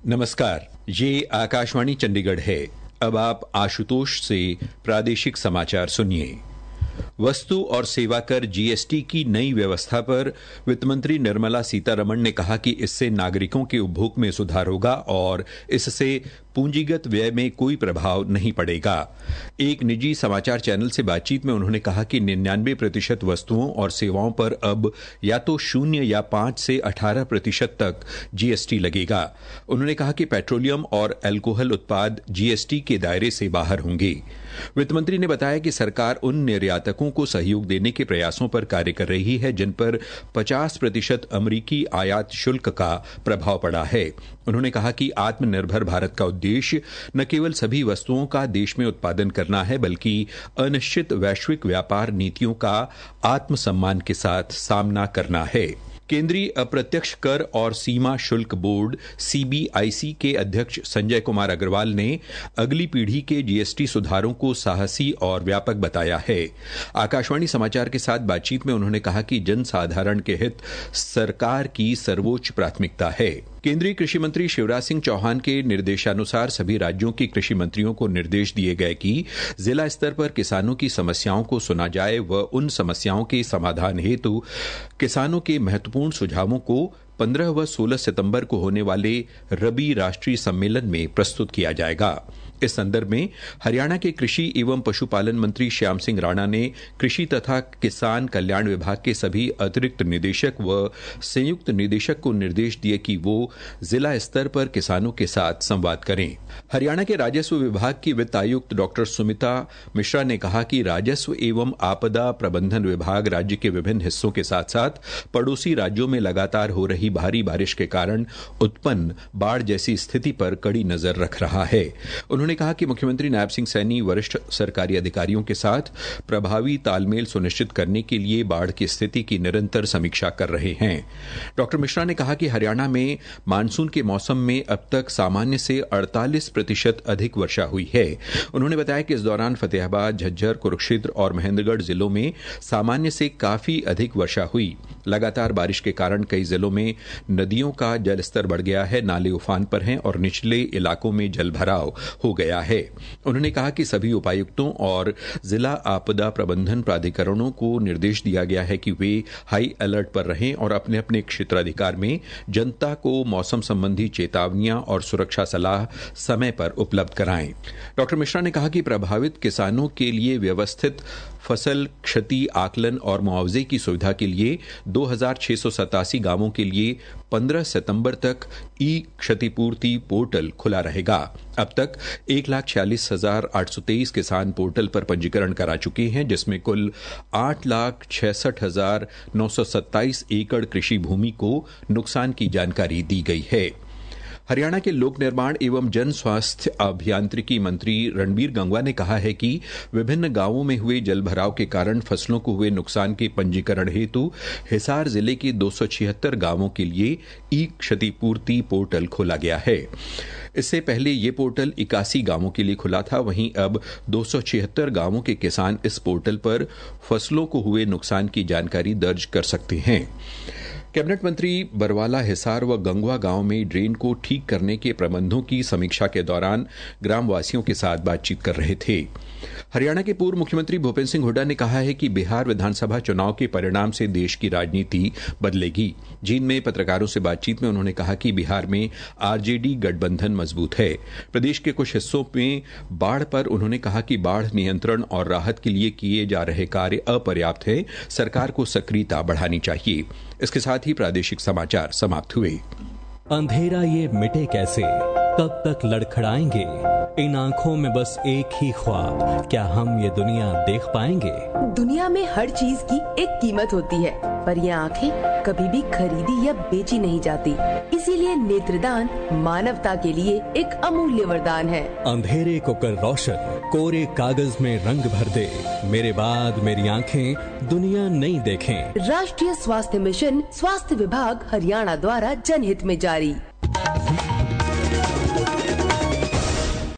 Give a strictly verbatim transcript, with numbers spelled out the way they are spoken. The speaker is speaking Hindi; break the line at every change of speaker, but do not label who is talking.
नमस्कार, ये आकाशवाणी चंडीगढ़ है। अब आप आशुतोष से प्रादेशिक समाचार सुनिए। वस्तु और सेवा कर जीएसटी की नई व्यवस्था पर वित्तमंत्री निर्मला सीतारमण ने कहा कि इससे नागरिकों के उपभोग में सुधार होगा और इससे पूंजीगत व्यय में कोई प्रभाव नहीं पड़ेगा। एक निजी समाचार चैनल से बातचीत में उन्होंने कहा कि निन्यानवे प्रतिशत वस्तुओं और सेवाओं पर अब या तो शून्य या पांच से अठारह प्रतिशत तक जीएसटी लगेगा। उन्होंने कहा कि पेट्रोलियम और अल्कोहल उत्पाद जीएसटी के दायरे से बाहर होंगे। वित्तमंत्री ने बताया कि सरकार उन निर्यातकों को सहयोग देने के प्रयासों पर कार्य कर रही है जिन पर पचास प्रतिशत अमरीकी आयात शुल्क का प्रभाव पड़ा है। उन्होंने कहा कि आत्मनिर्भर भारत का उद्देश्य न केवल सभी वस्तुओं का देश में उत्पादन करना है बल्कि अनिश्चित वैश्विक व्यापार नीतियों का आत्मसम्मान के साथ सामना करना है। केंद्रीय अप्रत्यक्ष कर और सीमा शुल्क बोर्ड सीबीआईसी के अध्यक्ष संजय कुमार अग्रवाल ने अगली पीढ़ी के जीएसटी सुधारों को साहसी और व्यापक बताया है। आकाशवाणी समाचार के साथ बातचीत में उन्होंने कहा कि जन साधारण के हित सरकार की सर्वोच्च प्राथमिकता है। केंद्रीय कृषि मंत्री शिवराज सिंह चौहान के निर्देशानुसार सभी राज्यों के कृषि मंत्रियों को निर्देश दिए गए कि जिला स्तर पर किसानों की समस्याओं को सुना जाए व उन समस्याओं के समाधान हेतु किसानों के महत्वपूर्ण सुझावों को पंद्रह व सोलह सितंबर को होने वाले रबी राष्ट्रीय सम्मेलन में प्रस्तुत किया जाएगा। इस संदर्भ में हरियाणा के कृषि एवं पशुपालन मंत्री श्याम सिंह राणा ने कृषि तथा किसान कल्याण विभाग के सभी अतिरिक्त निदेशक व संयुक्त निदेशक को निर्देश दिए कि वो जिला स्तर पर किसानों के साथ संवाद करें। हरियाणा के राजस्व विभाग की वित्त आयुक्त डॉक्टर सुमिता मिश्रा ने कहा कि राजस्व एवं आपदा प्रबंधन विभाग राज्य के विभिन्न हिस्सों के साथ साथ पड़ोसी राज्यों में लगातार हो रही भारी बारिश के कारण उत्पन्न बाढ़ जैसी स्थिति पर कड़ी नजर रख रहा है। उन्होंने कहा कि मुख्यमंत्री नायब सिंह सैनी वरिष्ठ सरकारी अधिकारियों के साथ प्रभावी तालमेल सुनिश्चित करने के लिए बाढ़ की स्थिति की निरंतर समीक्षा कर रहे हैं। डॉक्टर मिश्रा ने कहा कि हरियाणा में मानसून के मौसम में अब तक सामान्य से अड़तालीस प्रतिशत अधिक वर्षा हुई है। उन्होंने बताया कि इस दौरान फतेहाबाद, झज्जर, कुरुक्षेत्र और महेंद्रगढ़ जिलों में सामान्य से काफी अधिक वर्षा हुई। लगातार बारिश के कारण कई जिलों में नदियों का जलस्तर बढ़ गया है, नाले उफान पर हैं और निचले इलाकों में जलभराव हो गया है। उन्होंने कहा कि सभी उपायुक्तों और जिला आपदा प्रबंधन प्राधिकरणों को निर्देश दिया गया है कि वे हाई अलर्ट पर रहें और अपने अपने क्षेत्राधिकार में जनता को मौसम संबंधी चेतावनियां और सुरक्षा सलाह समय पर उपलब्ध कराएं। डॉक्टर मिश्रा ने कहा कि प्रभावित किसानों के लिए व्यवस्थित फसल क्षति आकलन और मुआवजे की सुविधा के लिए दो हज़ार छह सौ सतासी गांवों के लिए पंद्रह सितंबर तक ई क्षतिपूर्ति पोर्टल खुला रहेगा। अब तक एक लाख छियालीस हजार आठ सौ तेईस किसान पोर्टल पर पंजीकरण करा चुके हैं, जिसमें कुल आठ लाख छियासठ हजार नौ सौ सत्ताईस एकड़ कृषि भूमि को नुकसान की जानकारी दी गई है। हरियाणा के लोक निर्माण एवं जन स्वास्थ्य अभियांत्रिकी मंत्री रणबीर गंगवा ने कहा है कि विभिन्न गांवों में हुए जलभराव के कारण फसलों को हुए नुकसान के पंजीकरण हेतु हिसार जिले के दो सौ छिहत्तर गांवों के लिए ई क्षतिपूर्ति पोर्टल खोला गया है। इससे पहले ये पोर्टल इक्यासी गांवों के लिए खुला था। वहीं अब दो सौ छिहत्तर गांवों के किसान इस पोर्टल पर फसलों को हुए नुकसान की जानकारी दर्ज कर सकते हैं। कैबिनेट मंत्री बरवाला, हिसार व गंगवा गांव में ड्रेन को ठीक करने के प्रबंधों की समीक्षा के दौरान ग्रामवासियों के साथ बातचीत कर रहे थे। हरियाणा के पूर्व मुख्यमंत्री भूपेन्द्र सिंह हुड्डा ने कहा है कि बिहार विधानसभा चुनाव के परिणाम से देश की राजनीति बदलेगी। जींद में पत्रकारों से बातचीत में उन्होंने कहा कि बिहार में आरजेडी गठबंधन मजबूत है। प्रदेश के कुछ हिस्सों में बाढ़ पर उन्होंने कहा कि बाढ़ नियंत्रण और राहत के लिए किए जा रहे कार्य अपर्याप्त है, सरकार को सक्रियता बढ़ानी चाहिए। इसके साथ ही प्रादेशिक समाचार समाप्त हुए।
अंधेरा ये मिटे कैसे, कब तक लड़खड़ाएंगे, इन आंखों में बस एक ही ख्वाब, क्या हम ये दुनिया देख पाएंगे?
दुनिया में हर चीज की एक कीमत होती है, पर ये आंखें कभी भी खरीदी या बेची नहीं जाती। इसीलिए नेत्रदान मानवता के लिए एक अमूल्य वरदान है।
अंधेरे को कर रोशन, कोरे कागज में रंग भर दे, मेरे बाद मेरी आंखें दुनिया नहीं देखें।
राष्ट्रीय स्वास्थ्य मिशन, स्वास्थ्य विभाग हरियाणा द्वारा जनहित में जारी।